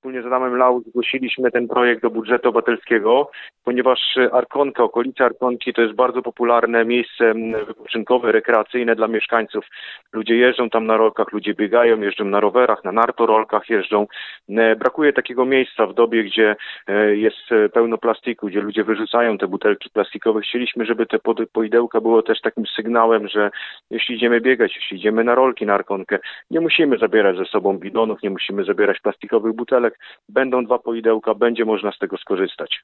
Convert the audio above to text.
wspólnie z Adamem Lau zgłosiliśmy ten projekt do budżetu obywatelskiego, ponieważ Arkonka, okolice Arkonki to jest bardzo popularne miejsce wypoczynkowe, rekreacyjne dla mieszkańców. Ludzie jeżdżą tam na rolkach, ludzie biegają, jeżdżą na rowerach, na nartorolkach jeżdżą. Brakuje takiego miejsca w dobie, gdzie jest pełno plastiku, gdzie ludzie wyrzucają te butelki plastikowe. Chcieliśmy, żeby te poidełka było też takim sygnałem, że jeśli idziemy biegać, jeśli idziemy na rolki, na Arkonkę, nie musimy zabierać ze sobą bidonów, nie musimy zabierać plastikowych butelek. Będą 2 poidełka, będzie można z tego skorzystać.